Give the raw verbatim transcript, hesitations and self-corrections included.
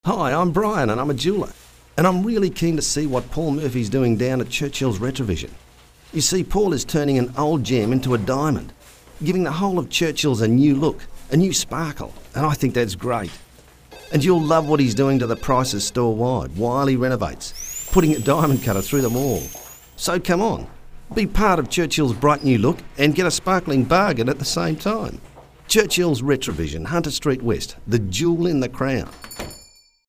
Hi, I'm Brian and I'm a jeweller, and I'm really keen to see what Paul Murphy's doing down at Churchill's Retrovision. You see, Paul is turning an old gem into a diamond, giving the whole of Churchill's a new look, a new sparkle, and I think that's great. And you'll love what he's doing to the Prices store-wide while he renovates, putting a diamond cutter through them all. So come on, be part of Churchill's bright new look and get a sparkling bargain at the same time. Churchill's Retrovision, Hunter Street West, the jewel in the crown.